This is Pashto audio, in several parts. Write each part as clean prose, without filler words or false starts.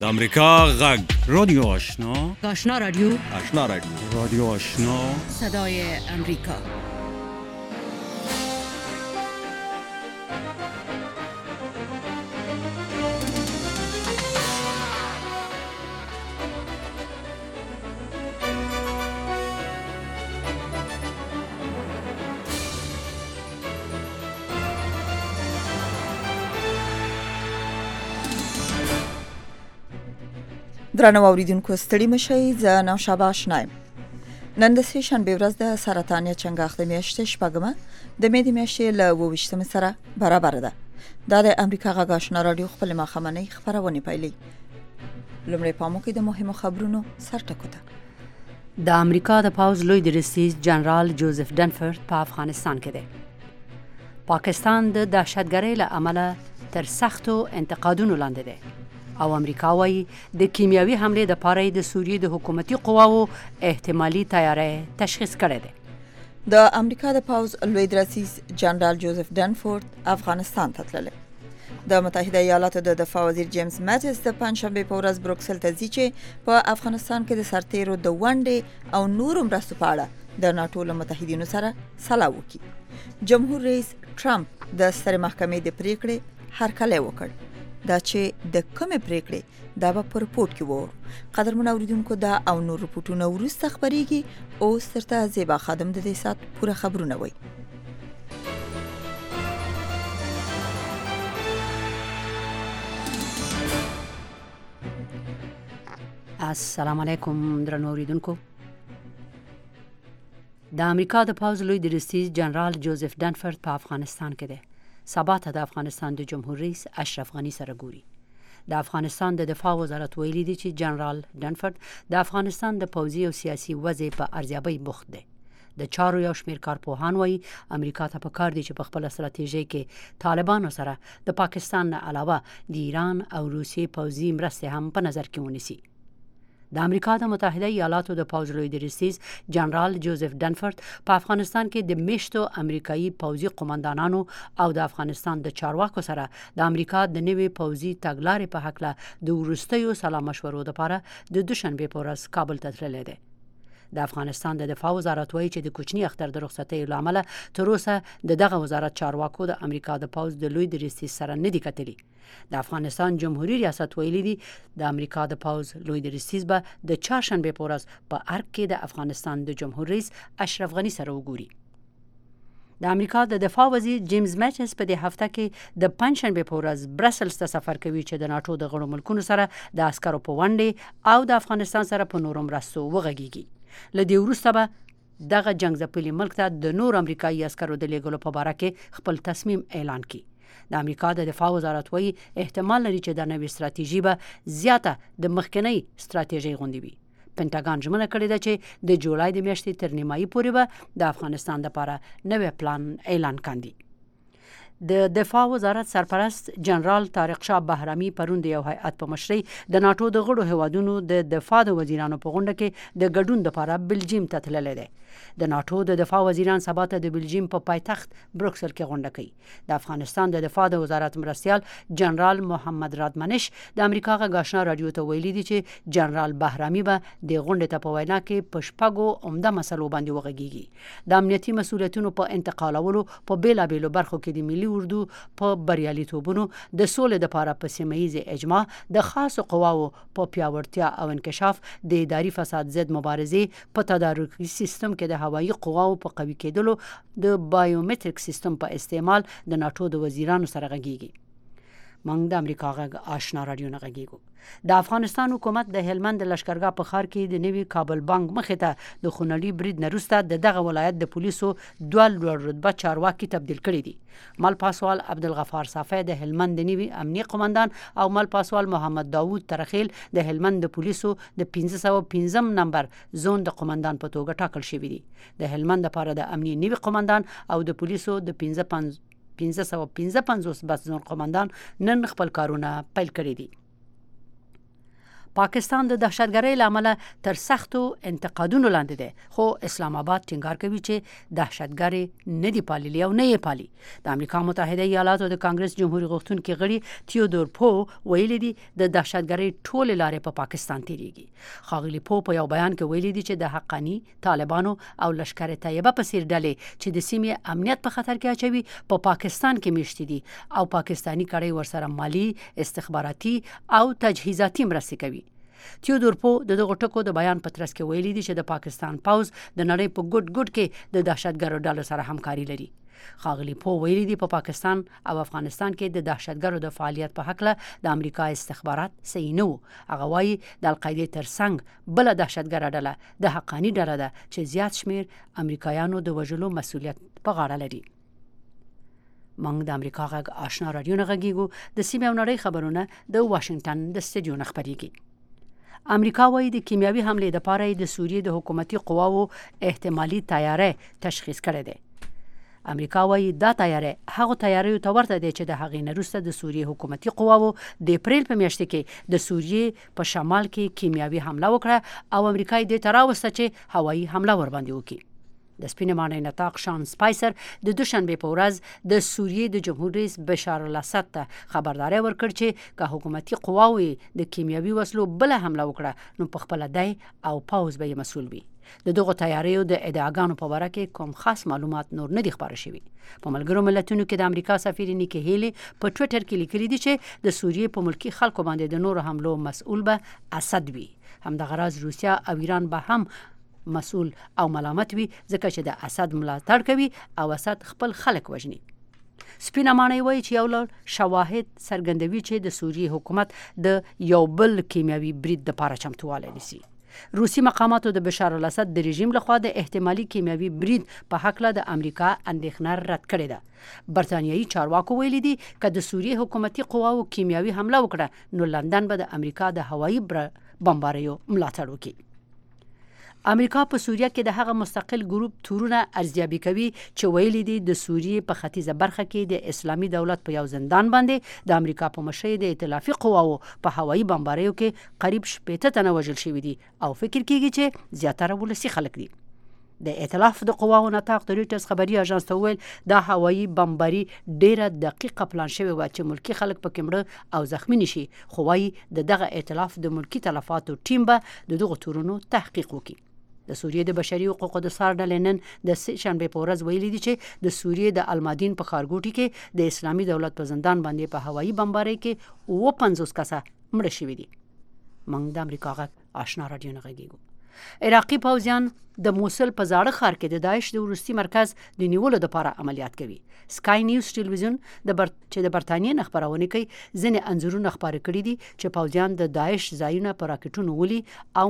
د امریکا غږ رادیو آشنا آشنا رادیو رادیو آشنا صدای امریکا. درنو اوریدونکو ستړي مشئ، زه نوشابه آشنا یم. نن د سې شنبې ورځ د سرطان یا چنګاښ د میاشتې شپږمه د مې د میاشتې له 28 سره برابر ده. دا د امریکا غږ آشنا رادیو خپل ماښامنۍ خبرونه پیلي. لومړی پامو کې د مهمو خبرونو سرټکو ته. د امریکا د پوځ لوی درستیز جنرال جوزف ډنفورد په افغانستان کې دی. پاکستان د دهشتګرۍ له امله تر سختو انتقادونو لاندې دی او امریکا وايي د کیمیاوي حمله د پاره د سوریې د حکومتي قواو احتمالي تیاری تشخیص کړی دی. د امریکا د پوځ لوی درستیز جنرال جوزف ډنفورد افغانستان ته تللی. د متحده ایالاتو د دفاع وزیر جیمز ماتیس د پنځشنبه په ورځ بروکسل ته ځي چې په افغانستان کې د سرتیرو د ونډې او نورو مرستو په اړه د ناتو له متحدینو سره سلا وکړي. جمهور رئیس ټرمپ د سترې محکمې د پریکړې هرکلی وکړ. دا چې د کومې پریکړې دا به په رپورټ کې وو. قدرمن اوریدونکو دا او نور رپورټونه وروسته خبرېږي او سرته زیبا خادم د دې سات پوره خبرونه وایي. السلام علیکم درنو اوریدونکو. د امریکا د پوځ لوی درستیز جنرال جوزف ډنفورد په افغانستان کې دی. سبا ته د افغانستان د جمهور رئیس اشرف غنی سره ګوري. د افغانستان د دفاع وزارت ویلي دی چې جنرال ډنفورد د افغانستان د پوځي او سیاسي وضع په ارزیابۍ بوخت دی. د چارو یو شمېر کارپوهان وایي امریکا ته پکار دی چې په خپل ستراتیژي کې طالبانو سره د پاکستان نه علاوه د ایران او روسیې پوځي مرستې هم په نظر کې ونیسي. د امریکا د متحده ایالاتو د پوځ لوی درستیز جنرال جوزف ډنفورد په افغانستان کې د میشتو امریکایي پوځي قومندانانو او د افغانستان د چارواکو سره د امریکا د نوي پوځي تګلارې په حق د وروستیو سلا مشورو لپاره د دوشنبه په ورځ کابل ته تللی دی. د افغانستان د دفاع وزارت وایي چې د کوچني اختر د رخصتۍ له امله تر اوسه د دغه وزارت چارواکو د امریکا د پوځ د لوی درستیز سره نه دي کتلي. د افغانستان جمهوریت ریاست ویلي دی د امریکا د پوځ لوی درستیز به د چهارشنبه په ورځ په ارګ کې د افغانستان د جمهور رئیس اشرف غنی سره وګوري. د امریکا د دفاع وزیر جیمز ماتیس په دې هفته کې د پنځشنبه په ورځ برسلز ته سفر کوي چې د ناتو د غړو ملکونو سره د عسکرو په ونډې او د افغانستان سره په نورو مرستو وغږیږي. له دې وروسته به دغه جنگ ځپلي ملک ته د نور امریکایي عسکرو د لیږلو په باره کې خپل تصمیم اعلان کړي. د امریکا د دفاع وزارت وایي احتمال لري چې دا نوې ستراتیژي به زیاته د مخکنۍ ستراتیژۍ غوندې وي. پنټاګان ژمنه کړې ده چې د جولای د میاشتې تر نیمایي پورې به د افغانستان لپاره نوی پلان اعلان کاندي. د دفاع وزارت سرپرست جنرال طارق شاه بهرامي پرون د یو هیئت په مشرۍ د ناتو د غړو هیوادونو د دفاع د وزیرانو په غونډه کې د ګډون لپاره بلجیم ته تللی دی. د ناتو د دفاع وزیران سبا ته د بلجیم په پایتخت بروکسل کې غونډه کوي. د افغانستان د دفاع د وزارت مرستیال جنرال محمد رادمنش د امریکا غږ آشنا رادیو ته ویلي دی چې جنرال بهرامي به د غونډې ته په وینا کې په شپږو عمده مسلو باندې وغږیږي. د امنیتي مسؤلیتونو په انتقالولو په بیلابیلو برخو کې د ملي اردو په بریالیتوبونو د سولې لپاره په سیمه ییزه اجماع د خاصو قواو په پیاوړتیا او انکشاف د اداري فساد ضد مبارزې په تدارکي سیستم کې د هوایي قواو په قوي کېدلو د بایومټریک سیستم په استعمال د ناتو د وزیرانو سره غږیږي. موږ د امریکا غږ آشنا رادیو نه غږیږو. د افغانستان حکومت د هلمند لشکرګاه په ښار کې د نوي کابل بانک مخې ته د خونړي برید نه وروسته دغه ولایت د پولیسو دوه لوړ رتبه چارواکي تبدیل کړي دي. مل پاسوال عبدالغفار صافی د هلمند د نوي امنیه قومندان او مل پاسوال محمد داوود ترخیل د هلمند د پولیسو د 515 نمبر زون د قومندان په توګه ټاکل شوي دي. د هلمند لپاره د امنیه نوي قومندان او د پولیسو د 555 بس زون قومندان نن خپل کارونه پیل کړي دي. پاکستان د دهشتګرۍ له امله تر سختو انتقادونو لاندې دی، خو اسلام آباد ټینګار کوي چې دهشتګرۍ نه دي پاللي او نه یې پالي. د امریکا متحده ایالاتو د کانګرس جمهوریت غوښتونکي غړي تیودور پو ویلي دي د دهشتګرۍ ټولې لارې په پاکستان تیریږي. ښاغلي پو په یو بیان کې ویلي دي چې د حقاني طالبانو او لشکر طیبه په څیر ډلې چې د سیمې امنیت په خطر کې اچوي په پاکستان کې میشتي دي او پاکستانی کړۍ ورسره مالی، استخباراتي او تجهیزاتي مرستې کوي. تیودور پو د دغه ټکو د بیان په ترڅ کې ویلي دي چې د پاکستان پوځ د نړۍ په ګډ کې د دهشتګرو ډلو سره همکاري لري. ښاغلي پو ویلي دي په پاکستان او افغانستان کې د دهشتګرو د فعالیت په حق له د امریکا استخبارات صحیح نه وو. هغه وایي د القاعدې ترڅنګ بله دهشتګره ډله د حقاني ډله ده چې زیات شمیر امریکایانو د وژلو مسؤلیت په غاړه لري. موږ د امریکا غږ آشنا رادیو نه غږیږو. د سیمې او نړۍ خبرونه د واشنگټن د سټډیو نه خپریږي. امریکا وايي د کیمیاوي حملې لپاره د سوریې د حکومتي قواو احتمالي تیاری تشخیص کړی دی. امریکا وايي دا تیاری هغه تیاریو ته ورته دی چې د هغې نه وروسته د سوریې حکومتي قواو د اپریل په میاشت کې د سوریې په شمال کې کیمیاوي حمله وکړه او امریکا یې دې ته راوسته چې هوایي حمله ورباندې وکړي. د سپینې ماڼۍ نطاق شان سپایسر د دوشنبې په ورځ د سوریې د جمهور رئیس بشار الاسد ته خبرداری ورکړ چې که حکومتي قواوې د کیمیاوي وسلو بله حمله وکړه نو په خپله دی او پوځ به یې مسؤل وي. د دغو تیاریو د ادعاګانو په باره کې کوم خاص معلومات نور نه دي خپاره شوي. په ملګرو ملتونو کې د امریکا سفیر نیکی هیلی په ټویټر کې لیکلي دي چې د سوریې په ملکي خلکو باندې د نورو حملو مسؤل به اسد وي. همدغه راز روسیا او ایران به هم مسؤل او ملامت وي ځکه چې د اسد ملاتړ کوي او اسد خپل خلک وژني. سپینه ماڼۍ وایي چې یو لړ شواهد څرګندوي چې د سوریې حکومت د یو بل کیمیاوي برید لپاره چمتووالی نیسي. روسي مقاماتو د بشار الاسد د رژیم لخوا د احتمالي کیمیاوي برید په هکله د امریکا اندېښنه رد کړې ده. برتانیایي چارواکو ویلي دي که د سوریې حکومتي قواو کیمیاوي حمله وکړه نو لندن به د امریکا د هوایي بمباریو ملاتړ وکړي. امریکا په سوریه کې د هغه مستقل ګروپ تورونه ارزیابي کوي چې ویلي دي د سوریې په ختیځه برخه کې د اسلامي دولت په یو زندان باندې د امریکا په مشرۍ د ائتلافي قواو په هوایي بمباریو کې قریب 80 تنه وژل شوي دي او فکر کیږي چې زیاتره ولسي خلک دي. د ائتلاف د قواو نطاق د رویټرز خبري اژانس ته ویل دا هوایي بمباري ډیره دقیقه پلان شوې وه چې ملکی خلک پکې مړه او زخمی نشي، خو وایي د دغه ائتلاف د ملکی تلفاتو ټیم به د دغو تورونو تحقیق وکړي. د سوریې د بشري حقوقو د څار ډلې نن د شنبې په ورځ ویلي دي چې د سوریې د المادین په ښارګوټي کې د اسلامي دولت په زندان باندې په هوایي بمبارۍ کې 50 کسه مړه شوي دي. موږ د امریکا غږ آشنا رادیو نه غږیږو. عراقي پوځیان د موصل په زاړه ښار کې د داعش د وروستي مرکز د نیولو لپاره عملیات کوي. سکای نیوز ټلویزیون چې د برتانیې نه خپرونه کوي ځینې انځورونه خپاره کړي دي چې پوځیان د داعش ځایونه په راکټونو ولي او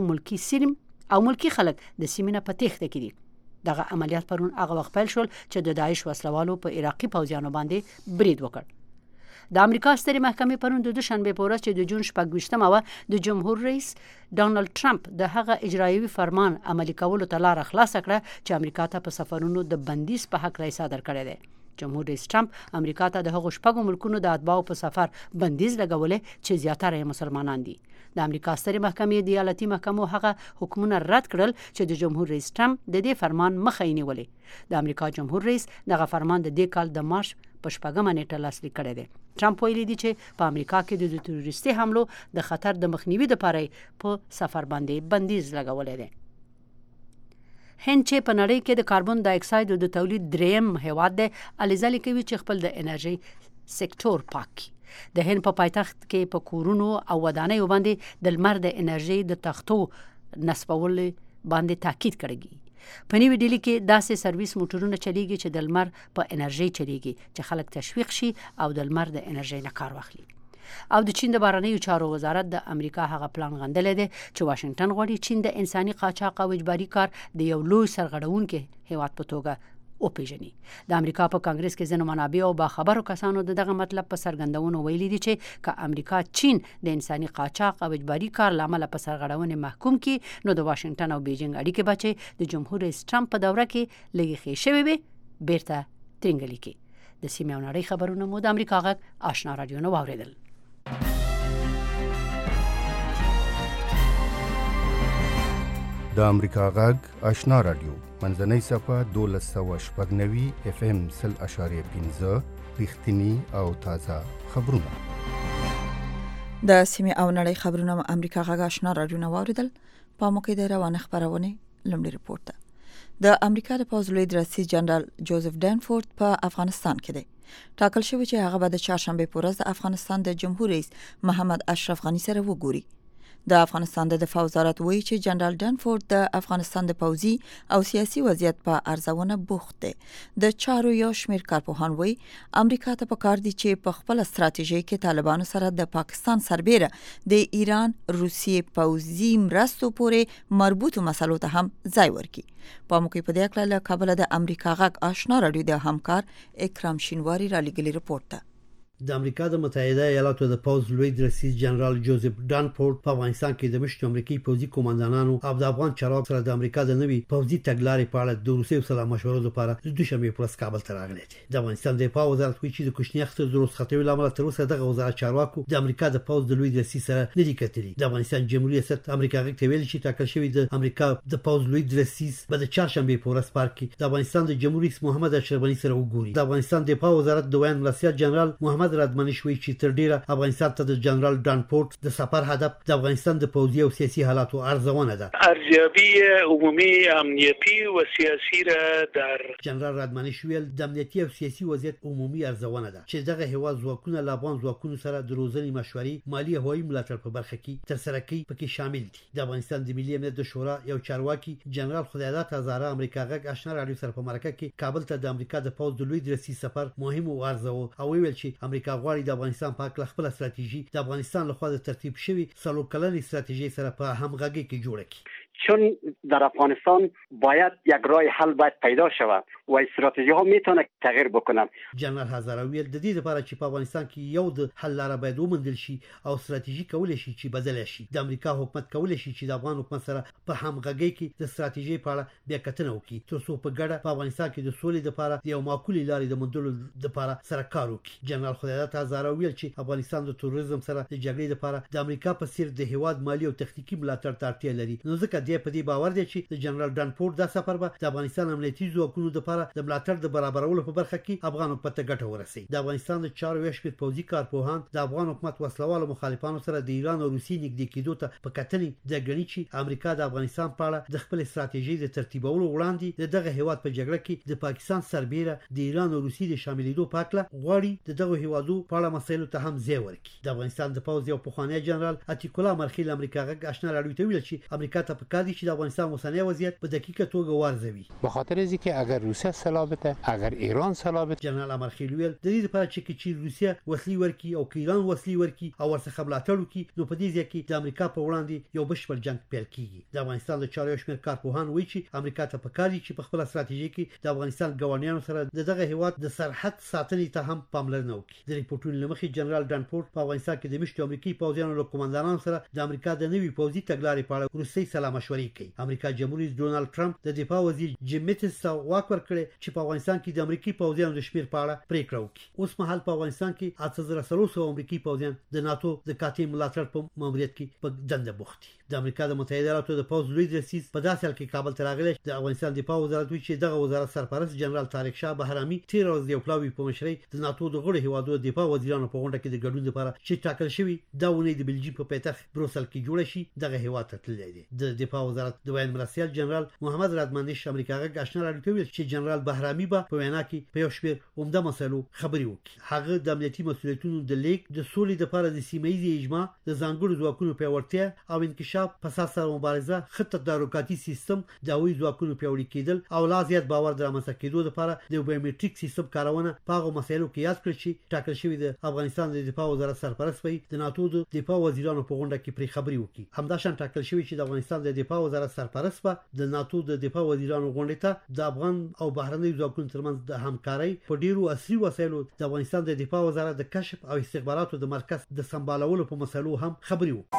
ملکی خلک د سیمې نه په تېښته کې دي. دغه عملیات پرون هغه وخت پیل شول چې د داعش وسلوالو په عراقي پوځیانو باندې برید وکړ. د امریکا سترې محکمې پرون د دوشنبې په ورځ چې د جون 26 وه د جمهور رئیس ډانلډ ټرمپ د هغه اجرایوي فرمان عملي کولو ته لاره خلاصه کړه چې امریکا ته په سفرونو د بندیز په حق رئیس صادر کړی دی. جمهور رئیس ټرمپ امریکا ته د هغو 6 ملکونو د اتباعو په سفر بندیز لګولې چې زیاتره یې مسلمانان دي. د امریکا سترې محکمې د ایالتي محکمو هغه حکمونه رد کړل چې د جمهور رئیس ټرمپ د دې فرمان مخه یې نیولې. د امریکا جمهور رئیس دغه فرمان د دې کال د مارچ په 4 نیټه لاسلیک کړی دی. ټرمپ ویلي دی چې په امریکا کې د تروریستي حملو د خطر د مخنیوي لپاره په سفر باندې بندیز لګولی دی. هند چې په نړۍ کې د کاربن ډای اکساید د تولید دریم هیواد دی، الزالي کوي چې خپل د انرژي سکتور پاک کړي. د هند په پایتخت کې په کورونو او ودانیو باندې د لمر د انرژي د تختو نصبول باندې تاکید کړی. په نیو ډیلی کې داسې سرویس موټرونه چلیږي چې د لمر په انرژي چلیږي چې خلک تشویق شي او د لمر د انرژي نه کار واخلي. او د چین د بهرنیو چارو وزارت د امریکا هغه پلان غندلی دی چې واشنگټن غواړي چین د انساني قاچاق او اجباري کار د یو لوی سرغړونکي هیواد په توګه وپیژني. د امریکا په کانګرس کې ځینو منابع او باخبرو کسانو دغه مطلب په څرګندونو ویلي دي چې که امریکا چین د انساني قاچاق او اجباري کار له امله په سرغړونې محکوم کړي نو د واشنگټن او بیجینګ اړیکې به چې د جمهور رئیس ټرمپ په دوره کې لږې ښې شوې وي بیرته ترینګلي کړي. د سیمې او نړۍ خبرونه مو د امریکا غږ آشنا رادیو نه واورېدل. د امریکا غږ آشنا رادیو منځنۍ صفه 1290 اف ام 0.15 رښتینی او تازه خبرونه. د سیمې او نړۍ خبرونه امریکا غږ آشنا رادیو نو اوریدل. په موقع د روانه خبرونه لمړي رپورت ده. د امریکا د پوځ لوی رئیس جنرال جوزف ډانفورد په افغانستان کې دی. ټاکل شوی چې هغه به د چهارشنبه په ورځ د افغانستان د جمهور رئیس محمد اشرف غنی سره وګوري. د افغانستان د دفاع وزارت وایي چې جنرال ډانفورد د افغانستان د پوځي او سیاسي وضعیت په ارزونه بوخت دی. د چارو یو شمېر کارپوهان وایي امریکا ته پکار دي چې په خپل ستراتیژي کې طالبانو سره د پاکستان سربېره د ایران روسیې پوځي مرستو پورې مربوطو مسلو ته هم ځای ورکړي. په موقع په دې اړه له کابل د امریکا غږ آشنا رادیو د همکار اکرام شینواری را لګلي رپورت ده. د امریکا د متحده ایالاتو د پوځ لوی رئیس جنرال جوزف ډانفورد په افغانستان کې د مشرو امریکایي پوځي کمانډانانو او د افغان چارواکو سره د امریکا د نوي پوځي تګلارې په اړه د روسي سره مشورو لپاره د دوشنبه په ورځ کابل ته راغلي دي. د افغانستان د دفاع وزارت وایي چې د کوچنی اختر د روس خطوي لامل تر اوسه دغه وزارت چارواکو د امریکا د پوځ د لوی رئیس سره نه دي کتلي. د افغانستان جمهوریت ریاست امریکا غږ ته ویلي چې ټاکل شوی د امریکا د پوځ لوی رئیس به د چهارشنبه په ورځ پارک کې د افغانستان د جمهور رئیس محمد اشرف غنی سره وګوري. د افغانستان د دفاع وزارت د ویان مرستیال جنرال محمد رادمنش وایي چې تر ډیره افغانستان ته د جنرال ډانفورد د سفر هدف د افغانستان د پوځي او سیاسي حالاتو ارزونه ده. ارزیابی عمومی امنیتی و سیاسی را در جنرال رادمنش ویل د امنیتي او سیاسي وضعیت عمومي ارزونه ده چې دغه هیواد ځواکونه له افغان ځواکونو سره د روزنې مشورې مالی او هوایي ملاتړ په برخه کې ترسره کوي پکې شامل دي. د افغانستان د ملي امنیت د شورا یو چارواکي جنرال خدایداد هزاره امریکا غږ آشنا رادیو سره په مرکه کې کابل ته د امریکا د پوځ د لوی رئیس سفر مهم او ارزو او ویل چې امریکا غواړي د افغانستان په اړه خپل استراتیژي د افغانستان لخوا د ترتیب شوی څلور کلنې استراتیژي سره په همغږي کې جوړه کړي. چون در افغانستان باید یک راه حل باید پیدا شود و استراتژی ها میتونه تغییر بکنن. جنرال هزاره ویل د دې لپاره چې په افغانستان کې یو د حل لاره باید وموندل شي او استراتیژي کول شي چې بدل شي. د امریکا حکومت کول شي چې د افغان حکومت سره په همغږي کې د استراتیژي په اړه بیا کتنه وکړي تر څو په ګډه په افغانستان کې د سولې لپاره یو معقول لارې د موندلو لپاره سره کار وکړي. جنرال خدایداد هزاره ویل چې افغانستان د تروریزم سره د جګړې لپاره د امریکا په څیر د هیواد مالی او تخنیکی ملاتړ ته اړتیا لري. نو ځکه په دې باور دی چې د جنرال ډانفورد د سفر به د افغانستان امنیتي ځواکونو لپاره د ملاتړ د برابرولو په برخه کې افغان حکومت ته ګټه ورسوي. د افغانستان د چارو یو شمېر پوځي کارپوهان د افغان حکومت وسلوالو مخالفانو سره د ایران او روسیې نږدې کېدو ته په کتنې د غني چې امریکا د افغانستان په اړه د خپل استراتیژي د ترتیبولو وړاندې دغه هیواد په جګړه کې د پاکستان سربېره د ایران او روسیې د شاملېدو په اړه غواړي دغه هیوادو په اړه مسایلو ته هم ځای ورکړي. د افغانستان د پوځ یو پخوانی جنرال عتیق الله مرخیل امریکا غږ آشنا رادیو ته ویل چې امریکا ته په کار دي چې د افغانستان اوسنی وضعیت په دقیقه توګه وارزوي. به خاطر از اینکه اگر روسیه سلا بده اگر ایران سلا بده جنرال امرخیل ویل د دې لپاره چې روسیه وسلې ورکي او ایران وسلې ورکي او ورڅخه ملاتړ وکړي نو په دې ځای کې د امریکا په وړاندې یو بشپړ جنگ پیل کیږي. د افغانستان د چارو شمېر کارپوهان وایي چې امریکا ته په کار دي چې په خپل استراتیژي کې د افغانستان ګاونډیانو سره دغه هیواد د سرحد ساتنې ته هم پاملرنه وکړي. د ریپورتونو لمخې جنرال ډانفورد په افغانستان کې د مشرو امریکایي پوځیانو له کمانډانانو سره د امریکا د نوي پوځي تګلارې په اړه روسي سره مشورې کوي. امریکا جمهور رئیس ډونالد ټرمپ د دفاع وزیر جیم میټس ته واک ورکړي چې په افغانستان کې د امریکایي پوځیانو د شمیر په اړه پریکړه وکړي. اوس مهال په افغانستان کې 8300 امریکایي پوځیان د ناتو د قاطع ملاتړ په ماموریت کې په دنده بوخت دي. د امریکا د متحده ایالاتو د پوځ لوی رئیس په داسې حال کې کابل ته راغلی د افغانستان دفاع وزارت وایي چې دغه وزارت سرپرست جنرال طارق شاه بهرامي 13 ورځې یو پلاوی په مشرۍ د ناتو د غړو هیوادو دفاع وزیرانو په غونډه کې د ګډون لپاره چې ټاکل شوی دا ونې د بلجیم په پایتخت بروسل کې جوړ شي دغه هیواد ته تللی دی. د دفاع وزارت د ویان مرستیال جنرال محمد رادمنش امریکا غږ آشنا رادیو ته ویل چې جنرال بهرامي به په وینا کې په یو شمېر عمده مسایلو خبرې وکړي. هغه د امنیتي مسؤلیتونو د لیک د سولې لپاره د سیمه‌ایزي اجماع د ځانګړو ځواکونو پیاوړتیا او انکشاف فساد سره مبارزه خطه تدارکاتي سیستم د هوایي ځواکونو پیاوړي کېدل او لا زیات باور درامسته کېدو لپاره د بایومټریک سیستم کارونه په هغه مسایلو کې یاد کړل چې ټاکل شوی د افغانستان د دفاع وزارت سرپرست وي د ناتو د دفاع وزیرانو په غونډه کې پرې خبرې وکړي. همداشان ټاکل شوی چې د افغانستان د دفاع وزارت سرپرست به د ناتو د دفاع وزیرانو غونډه ته د افغان او بهرنۍ ځواکونو ترمنځ د همکارۍ په ډیرو عصري وسایلو د افغانستان د دفاع وزارت د کشف او استخباراتو د مرکز د سمبالولو په مسلو هم خبرې وکړي.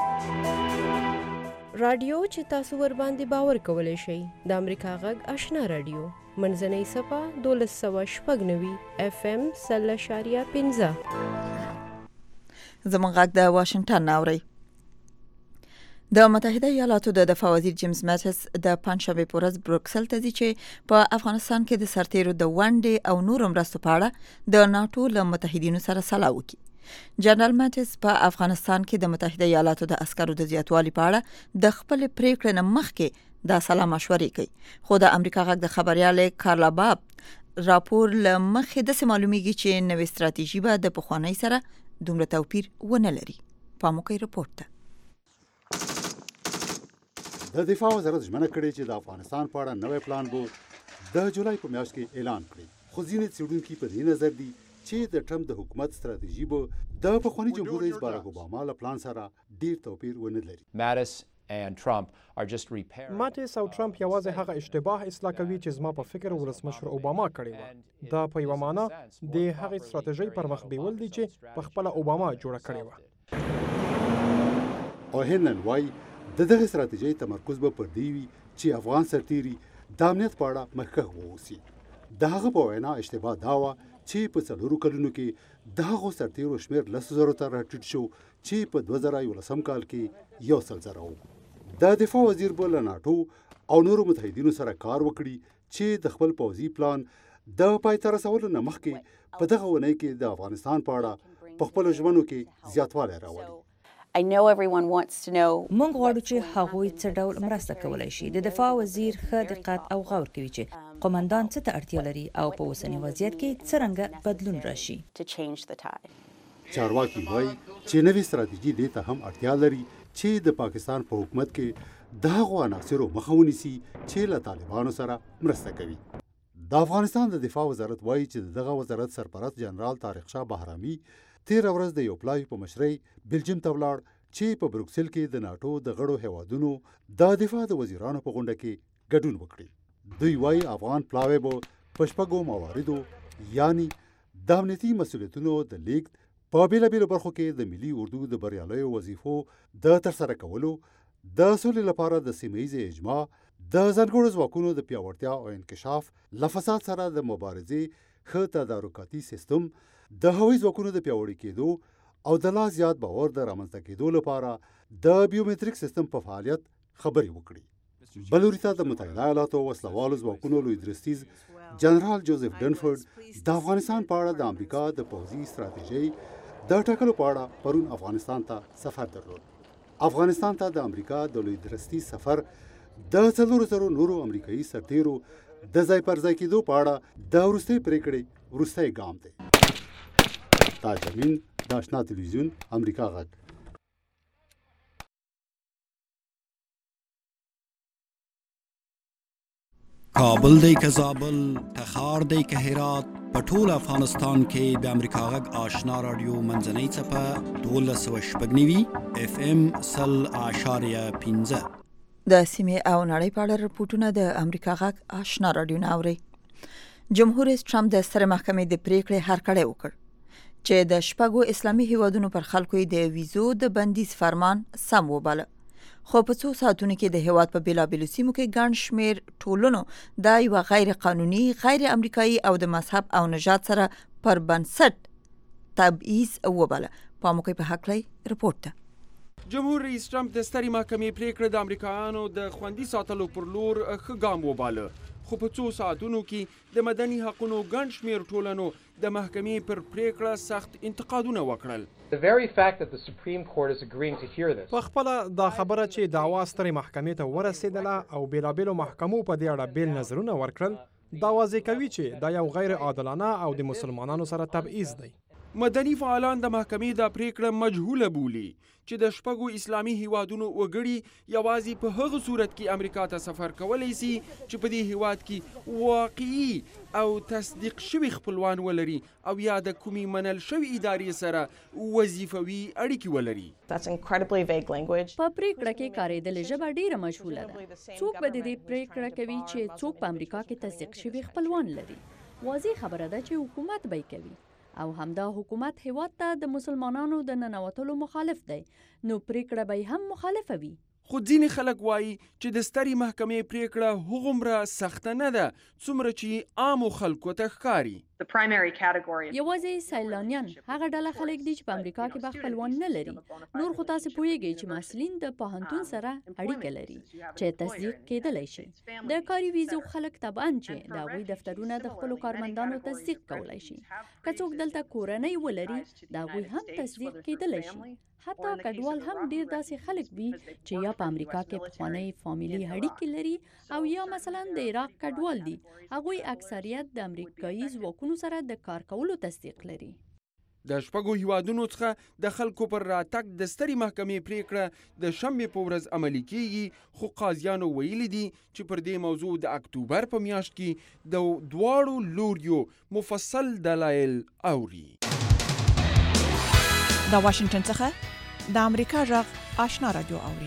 رادیو چې تاسو ور باندې باور کولای شئ د امریکا غږ آشنا رادیو منځنۍ صفه 1290 FM 0.15 زمونږ غږ د واشنگټن اوري. د متحده ایالاتو د دفاع وزیر جیمز ماتس د پنځشنبه په ورځ بروکسل ته ځي چې په افغانستان کې د سرتیرو د ونډې او نورو مرستو په اړه د ناتو له متحدینو سره سلا وکړي. جنرال ماتس په افغانستان کې د متحده ایالاتو د عسکرو د زیاتوالي په اړه د خپل پریکړې نه مخکې د سلا مشورې کوي، خو د امریکا غږ د خبريال کارلا باب راپور له مخې د معلومیږي چې نوې ستراتیژي به د پخوانۍ سره دومره توپیر ونه لري. پاموکي رپورت ته د دفاع وزارت ژمنه کړې چې د افغانستان په اړه نوې پلان به د جولای په میاشت کې اعلان کړي، خو ځینې څېړونکي په دې نظر دي چې د ټرمپ د حکومت ستراتیژي به د پخواني جمهور رئیس باراک اوباما له پلان سره ډیر توپیر ونه لري. ماتس او ټرمپ یوازې هغه اشتباه اصلاح کوي چې زما په فکر ولسمشر اوباما کړی و. دا په یوه معنا د هغې ستراتیژۍ پر مخ بیول دي چې په خپله اوباما جوړه کړې وه. او هنن وایي د دغه ستراتیژۍ تمرکز به پر دی وي چې افغان سرتیري د امنیت په اړه مخکښ واوسي. د هغه په وینا اشتباه دا وه چې په 4 کلونو کې د هغو سرتیرو شمېر 10,000 ته راټیټ شو چې په 2011 کال کې 100,000 و. د دفاع وزیر به له ناټو او نورو متحدینو سره کار وکړي چې د خپل پوځي پلان د پای ته رسولو نه مخکې په دغه ونې کې د افغانستان په اړه په خپلو ژمنو کې زیاتوالی راولي. مونږ غواړو چې هغوی څه ډول مرسته کولی شي. د دفاع وزیر ښه دقت او غور کوي چې قومندان څه ته اړتیا لري او په اوسني وضعیت کې څرنګه بدلون راشي. چارواکي وایي چې نوې ستراتیژي دې ته هم اړتیا لري چې د پاکستان په حکومت کې د هغو عناصرو مخه ونیسي چې له طالبانو سره مرسته کوي. د افغانستان د دفاع وزارت وایي چې دغه وزارت سرپرست جنرال طارق شاه بهرامي 13 ورځ د یو پلاوي په مشرۍ بلجیم ته ولاړ چې په بروکسل کې د ناټو د غړو هیوادونو د دفاع د وزیرانو په غونډه کې ګډون وکړي. دوی وایي افغان پلاوی به په شپږو مواردو یعنی د امنیتي مسؤلیتونو د لیږد په بېلابېلو برخو کې د ملي اردو د بریالیو وظیفو د ترسره کولو، د سولې لپاره د سیمه ییزې اجماع، د ځانګړو ځواکونو د پیاوړتیا او انکشاف، له فساد سره د مبارزې ښه تدارکاتي سیستم، د هوایي ځواکونو د پیاوړي کېدو او د لا زیات باور د رامنځته کېدو لپاره د بیومتریک سیستم په فعالیت خبرې وکړي. بل وروسته د متحده ایالاتو وسلوالو ځواکونو لوی درستیز جنرال جوزف ډنفورد د افغانستان په اړه د امریکا د پوځي ستراتیژۍ د ټاکلو په اړه پرون افغانستان ته سفر درلود. افغانستان ته د امریکا د لوی درستیز سفر د 400 نورو امریکایي سرتیرو د ځای پر ځای کېدو په اړه د وروستۍ پریکړې وروستی ګام دی. تاج امین، د آشنا تلویزیون، امریکا غږ. کابل دی که زابل، تخار دی که هرات، په ټول افغانستان کې د امریکا غږ آشنا رادیو منځنۍ څپه 1290 FM 0.15 د سیمې او نړۍ په اړه رپورټونه د امریکا غږ آشنا رادیو نه اوري. جمهور رئیس ټرمپ د سترې محکمې د پریکړې هرکړی وکړ چې د شپږو اسلامي هیوادونو پر خلکو د ویزو د بندیز فرمان سم وباله، خو په 2 ساعتونو کې د هیواد په بیلابیلو سیمو کې ګڼ شمېر ټولنو د یوه غیر قانوني، غیر امریکایي او د مذهب او نژاد سره پر بنسټ تبعیض وباله. پاموکي په هکله رپورټ ته. جمهور رئیس ټرمپ د سترې محکمې پریکړه د امریکایانو د خوندي ساتلو پر لور ښه ګام وباله، خو په 2 ساعتونو کې د مدني حقونو ګڼ شمېر ټولنو د محکمې پر پریکړه سخت انتقادونه وکړل. په خپله دا خبره چې دعوا سترې محکمې ته ورسېدله او بیلابیلو محکمو په دې اړه بیل نظرونه ورکړل، دا واضح کوي چې دا یو غیر عادلانه او د مسلمانانو سره تبعیض دی. مدني فعالان د محکمې دا پریکړه مجهوله بولي چې د شپږو اسلامي هیوادونو وګړي یوازې په هغه صورت کې امریکا ته سفر کولی سي چې په دې هیواد کې واقعي او تصدیق شوي خپلوان ولري او یا د کومې منل شوي ادارې سره وظیفوي اړیکې ولري. په پریکړه کې کارېدلې ژبه ډیره مجهوله ده. څوک به د دې پریکړه کوي چې څوک په امریکا کې تصدیق شوي خپلوان لري؟ واضح خبره ده چې حکومت به یې کوي او همدا حکومت هیواد ته د مسلمانانو د ننوتلو مخالف دی، نو پریکړه به هم مخالفه وي. خو ځینې خلک وایي چې د سترې محکمې پریکړه هغومره سخته نه ده څومره چې عامو خلکو ته ښکاري. یوازې سیلانیان هغه ډله خلک دي چې په امریکا کې به خپلوان نه لري. نور خو تاسو پوهیږئ چې محصلین د پوهنتون سره اړیکه لري چې تصدیق کېدلی شي. د کاري ویزو خلک طبعا چې د هغوی دفترونه د خپلو کارمندانو تصدیق کولی شي. که څوک دلته کورنۍ ولري د هغوی هم تصدیق کېدلی شي. حتی کډوال هم ډیر داسې خلک وي چې یا په امریکا کې پخوانی فامیلي اړیکې لري او یا مثلا د عراق کډوال دي. هغوی اکثریت د امریکایي ځواکونو سره د کار کولو تصدیق لري. د شپږو هیوادونو څخه د خلکو پر راتګ د سترې محکمې پریکړه د شنبې په ورځ عملي کیږي، خو قاضیانو ویلي دي چې پر دې موضوع د اکتوبر په میاشت کې د دواړو لوریو مفصل دلایل اوري. د واشنگټن څخه د امریکا غږ آشنا رادیو اوري.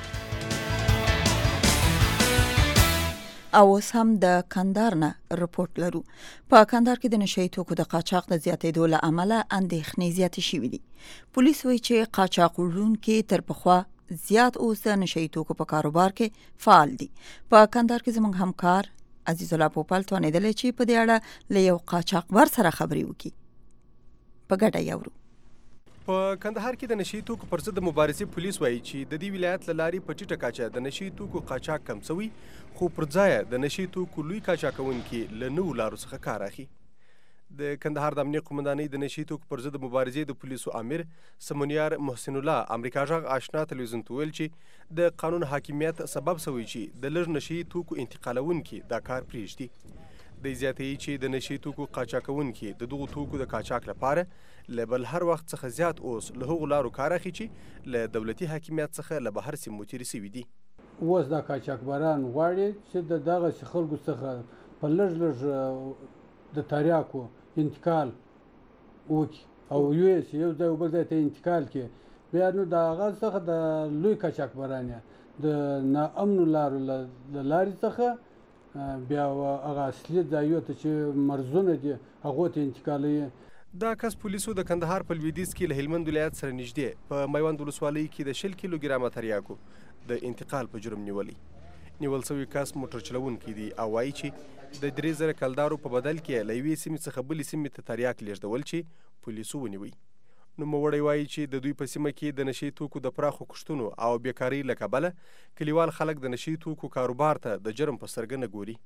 او اوس هم د کندهار نه رپورټ لرو. په کندهار کې د نشئی توکو د قاچاق د زیاتېدو له امله اندېښنې زیاتې شوې دي. پولیس وایي چې قاچاق وړونکي تر پخوا زیات اوس د نشئی توکو په کاروبار کې فعال دي. په کندهار کې زموږ همکار عزیز الله پوپل توانېدلی چې په دې اړه له یو قاچاقبر سره خبرې وکړي. په ګډه یې اورو. په کندهار کې د نشئی توکو پر ضد مبارزې پولیس وایي چې د دې ولایت له لارې په ټیټه کچه د نشئی توکو قاچاق کم شوی، خو پر ځای د نشئی توکو لوی قاچاقونکي له نوو لارو څخه کار اخلي. د کندهار د امنیت قومندانۍ د نشئی توکو پر ضد مبارزې د پولیسو امیر سمونیار محسن الله امریکا غږ آشنا تلویزیون ته ویل چې د قانون حاکمیت سبب شوی چې د لږ نشئی توکو انتقالونکي دا کار پرېږدي. د زیاتې چې د نشئی توکو قاچاقونکي د دغو توکو د قاچاق لپاره له بل هر وخت څخه زیات اوس له هغو لارو کار اخلي چې له دولتي حاکمیت څخه له بهر سیمو تېرې شوي دي. اوس دا قاچاقبران غواړي چې د دغسې خلکو څخه په لږ د تریاکو انتقال وکړي او یو ځای او بل ځای ته انتقال کړي. بیا نو د هغه څخه د لوی قاچاقبران د ناامنو لارو له لارې څخه بیا هغه اصلي ځایو ته چې مرزونه دي هغو ته انتقالوي. دا کس پولیسو د کندهار په لویدیځ کې له هلمند ولایت سره نږدې په میوند ولسوالۍ کې د 60 کیلوګرامه تریاکو د انتقال په جرم نیولی. نیول شوی کس موټر چلوونکی دی او وایي چې د 3000 کلدارو په بدل کې له یوې سیمې څخه بلې سیمې ته تریاک لیږدول چې پولیسو ونیوی. نوموړی وایي چې د دوی په سیمه کې د نشئی توکو د پراخو کښتونو او بیکارۍ له کبله کلیوال خلک د نشئی توکو کاروبار ته د جرم په سترګه نه ګوري.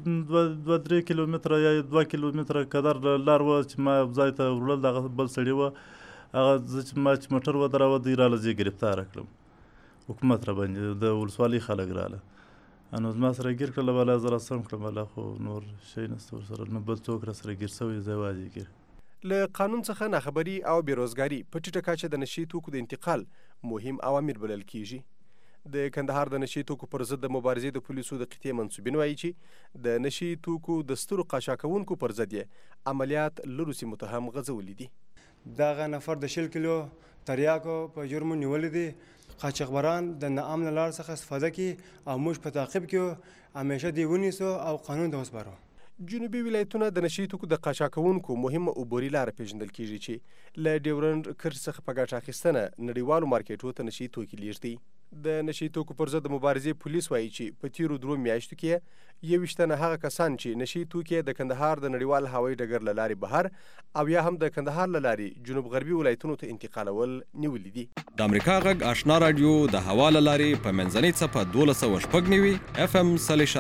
2-3 کیلومتره یا 2 کیلومتره قدر لار وه چې ما ځای ته وړل. دغه بل سړي وه هغه زه چې ما چې موټر ودراوه دوی راله زه یې ګرفتاره کړم. حکومت را باندې د ولسوالۍ خلک راله نو زما سره ګیر کړله. بله زه راسم کړم. بله خو نور شی نشته ورسره، نه بل څوک را سره ګیر شوی، زه یوازې ګیر. له قانون څخه ناخبري او بیروزګاري په ټیټه کچه د نشئی توکو د انتقال مهم عوامل بلل کیږي. د کندهار د نشئی توکو پر ضد د مبارزې د پولیسو د قطعې منصوبین وایي چې د نشئی توکو د سترو قاچاقونکو پر ضد یې عملیات لرو سیمو ته هم غځولي دي. دغه نفر د 60 کیلو تریاکو په جرم نیولي دي. قاچاقبران د ناامنه لار څخه استفاده کوي او موږ په تعقیب کې همیشه دی ونیسو او قانون ته وسپارو. جنوبي ولایتونه د نشئی توکو د قاچاقونکو مهمه عبوري لاره پیژندل کیږي چې له ډیورنډ کرښې څخه په ګټه اخیستنه نړیوالو مارکیټونو ته نشئی توکي لیږدي. د نشئی توکو پر ضد مبارزې پولیس وایي چې په تیرو 2 میاشتو کې 21 تنه هغه کسان چې نشئی توکي د کندهار د نړیوال هوایي ډګر له لارې بهر او یا هم د کندهار له لارې جنوب غربي ولایتونو ته انتقالول نیولي دي. د امریکا غږ آشنا رادیو د هوا له لارې په منځنۍ څپه 1290 FM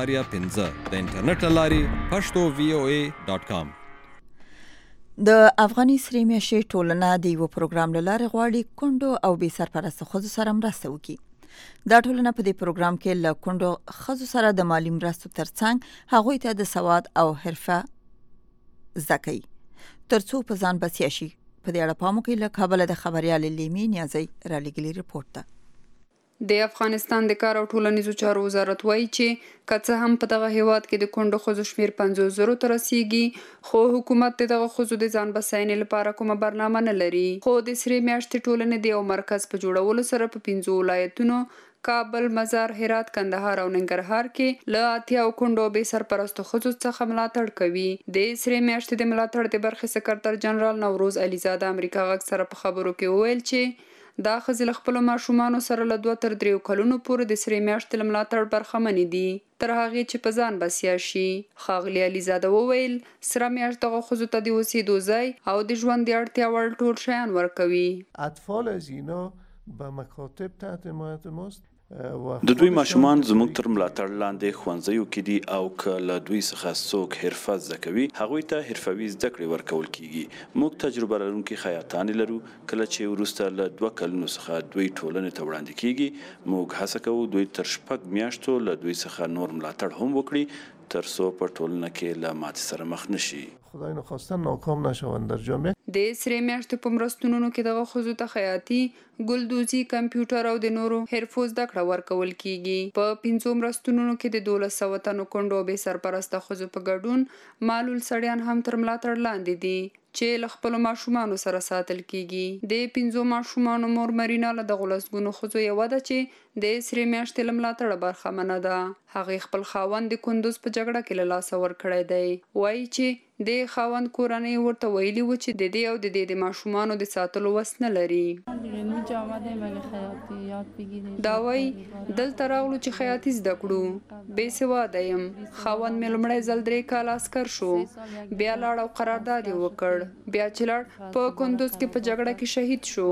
0.5 د انټرنیټ له لارې pashto.voa.com. د افغاني سرې میاشتې ټولنه د یو پروګرام له لارې غواړي کونډو او بې سرپرسته ښځو سره مرسته وکړي. دا ټولنه په دې پروګرام کې له کونډو ښځو سره د مالي مرستو ترڅنګ هغوی ته د سواد او حرفه زده کوي ترڅو په ځان بسیا شي. په دې اړه پام وکړئ. له کابله د خبريال لیمي نیازی رالیږلي رپورټ ده. د افغانستان د کار او ټولنیزو چارو وزارت وایي چې که څه هم په دغه هیواد کې د کونډو ښځو شمیر 50,000 ته رسیږي، خو حکومت د دغه ښځو د ځان بساینې لپاره کومه برنامه نه لري. خو د سرې میاشتې ټولنې د یو مرکز په جوړولو سره په 5 ولایتونو کابل، مزار، هرات، کندهار او ننګرهار کې له 80 کونډو بې سرپرستو ښځو څخه ملاتړ کوي. د سرې میاشتې د ملاتړ د برخې سکرټر جنرال نوروز علیزاده امریکا غږ سره په خبرو کې وویل چې دا ښځې له خپلو ماشومانو سره له 2 تر 3 کلونو پورې د سرې میاشتې له ملاتړ برخمنې دي تر هغې چې په ځان بسیا شي. ښاغلي علیزاده وویل سره میاشت دغه ښځو ته د اوسېدو ځای او د ژوند د اړتیا وړ ټول شیان ورکوي. اطفال از اینا به مکاتب تحت حمایت ماست. د دوی ماشومان زموږ تر ملاتړ لاندې ښوونځیو کې دي او که له دوی څخه څوک حرفه زده کوي هغوی ته حرفوي زده کړې ورکول کیږي. موږ تجربه لرونکي خیاطانې لرو. کله چې وروسته له 2 کلونو څخه دوی ټولنې ته وړاندې کیږي موږ هڅه کوو دوی تر 6 میاشتو له دوی څخه نور ملاتړ هم وکړي تر څو په ټولنه کې له ماتې سره مخ نشي. خدای نخواسته ناکام نشوند در جامعه. د سرې میاشتې په مرستونونو کې دغه ښځو ته خیاطي، ګلدوزي، کمپیوټر او د نورو حرفو زده کړه ورکول کیږي. په 5 مرستونونو کې د 1200 تنو کونډو بې سرپرسته ښځو په ګډون معلول سړیان هم تر ملاتړ لاندې دي چې له خپلو ماشومانو سره ساتل کیږي. د 5 ماشومانو مور مرینا له دغو لسګونو ښځو یوه ده چې د سرې میاشتې له ملاتړه برخمنه ده. هغې خپل خاوند د کندوز په جګړه کې له لاسه ورکړی دی. وایي چې د خاوند کورنۍ ورته ویلي و چې د دې او د دې د ماشومانو د ساتلو وس نه لري. دا وایي دلته راغلو چې خیاطي زده کړو. بې سواده یم. خاوند مې لومړی ځل 3 کاله عسکر شو. بیا لاړ او قرارداد یې وکړ. بیا چې لاړ په کندوز کې په جګړه کې شهید شو.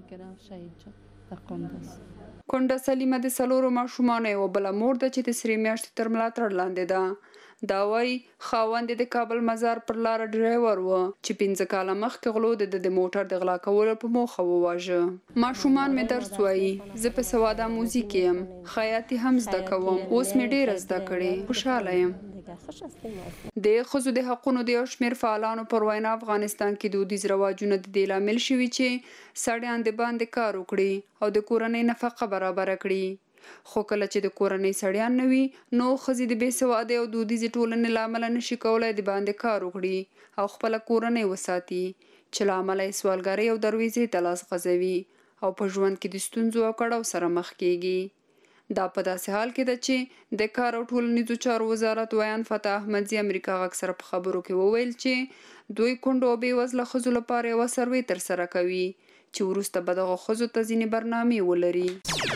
کونډه سلیمه د 4 ماشومانو یوه بله مور ده چې د سرې میاشتې تر ملاتړ لاندې ده. دا وایي خاوند د کابل مزار پر لاره ډرایور و چې 5 کاله مخکې غلو د موټر د غلا کولو په موخه وواژه. ماشومان مې درس وایي. زه په سواده موزیک یم. خیاطي هم زده کوم. اوس مې ډېره زده کړې. خوشحاله یم. د ښځو د حقونو د یو شمېر فعالانو پر وینا افغانستان کې دودیز رواجونه د دې لامل شوي چې سړیان د باندې کار وکړي او د کورنۍ نفقه برابره کړي. خو کله چې د کورنۍ سړیان نه وي نو ښځې د بې سوادۍ او دودیزې ټولنې له امله نشي کولی د باندې کار وکړي او خپله کورنۍ وساتي چې له امله یې سوالګرۍ او درویزې ته لاس غځوي او په ژوند کې د ستونزو او کړاو سره مخ کیږي. دا په داسې حال کې ده چې د کار او ټولنیزو چارو وزارت ویان فتح احمدزي امریکا غږ سره په خبرو کې وویل چې دوی کونډو او بېوزله ښځو لپاره یوه سروې ترسره کوي چې وروسته به دغه ښځو ته ځینې برنامې ولري.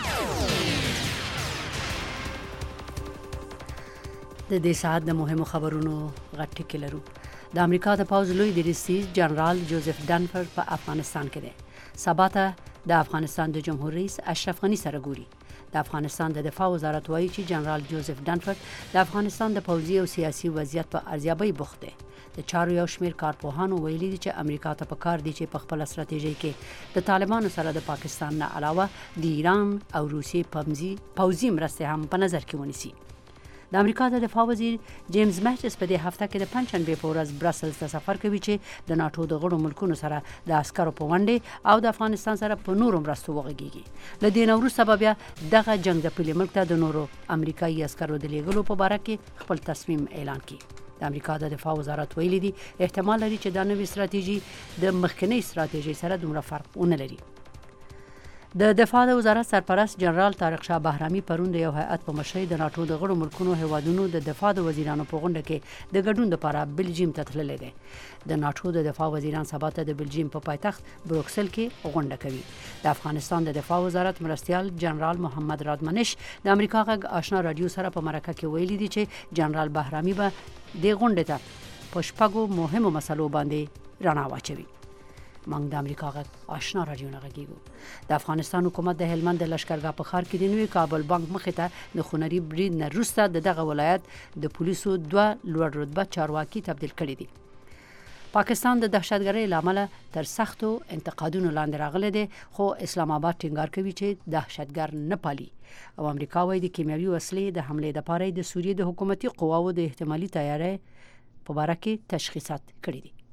د دې ساعت د مهمو خبرونو غټ ټکي لرو. د امریکا د پوځ لوی دریځ جنرال جوزف ډنفورد په افغانستان کې دی. سبا ته د افغانستان د جمهور رئیس اشرف غني سره ګوري. د افغانستان د دفاع وزارت وایي چې جنرال جوزف ډنفورد د افغانستان د پوځي او سیاسي وضعیت په ارزیابۍ بوخت دی. د چارو یو شمېر کارپوهانو ویلي دي چې امریکا ته پکار دي چې په خپله ستراتیژۍ کې د طالبانو سره د پاکستان نه علاوه د ایران او روسیې پوځي مرستې هم په نظر کې ونیسي. د امریکا د دفاع وزیر جیمز میټس په دې هفته کې د پنجشنبې په ورځ برسلز ته سفر کوي چې د ناټو د غړو ملکونو سره د عسکرو په ونډې او د افغانستان سره په نورو مرستو وغږیږي. له دې نه وروسته به بیا دغه جنګ د پلي ملک ته د نورو امریکایي عسکرو د لیږلو په باره کې خپل تصمیم اعلان کړي. د امریکا د دفاع وزارت ویلي دي احتمال لري چې دا نوې ستراتیژي د مخکنۍ ستراتیژۍ سره دومره فرق ونه لري. د دفاع د وزارت سرپرست جنرال طارق شاه بهرامي پرون د یو هیئت په مشرۍ د ناټو د غړو ملکونو هیوادونو د دفاع د وزیرانو په غونډه کې د ګډون لپاره بلجیم ته تللی دی. د ناټو د دفاع وزیران سبا ته د بلجیم په پایتخت بروکسل کې غونډه کوي. د افغانستان د دفاع وزارت مرستیال جنرال محمد رادمنش د امریکا غږ آشنا رادیو سره په مرکه کې ویلي دي چې جنرال بهرامي به د غونډې ته په 6 مهمو مسلو باندې رڼا واچوي. موږ د امریکا غږ آشنا رادیو نه غږیږو. د افغانستان حکومت د هلمند د لشکرګاه په ښار کې د نوي کابل بانک مخې ته د خونري برید نه وروسته دغه ولایت د پولیسو 2 لوړ رتبه چارواکي تبدیل کړي دي. پاکستان د دهشتګرۍ له امله تر سختو انتقادونو لاندې راغلی دی خو اسلام آباد ټینګار کوي چې دهشتګر نه پالي او امریکا وايي د کیمیاوي وسلې د حملې لپاره د سوریې د حکومتي قواو د احتمالي تیاری په باره کې تشخیصات کړي دي.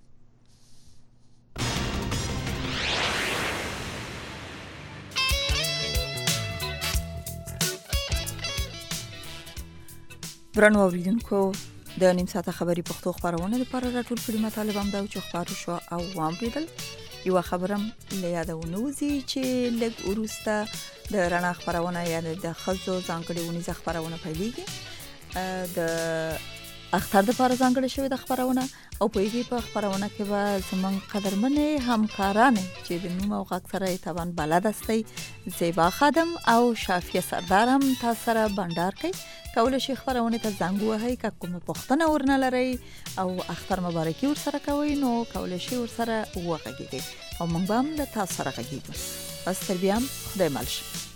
درنو اوریدونکو د نیم ساعته خبري پښتو خبرونه لپاره راټول کړي مطالب هم دا چې خبرو شو او واوریدل. یو خبرم له یادونه وزي چې لږ وروسته د رڼا خبرونه یا د خزو ځانګړي ونیزه خبرونه پیلېږي. د اختر د پاره ځانګړې شوې د خبرونه او په دې په خبرونه کې به زمونږ قدرمنې همکارانې چې د نوم او غږ سره طبعا بلد استي زیبا خادم او شافیه سردار هم تاسو سره بندر کوي. کولای شي خبرونه ته زنګ وهي که کومه پوښتنه ورنه لري او اختر مبارکي ور سره کوي نو کولای شي ور سره وغږیږي او موږ به هم له تاسو سره غږیږو. بس تر بیا خدای مل شي.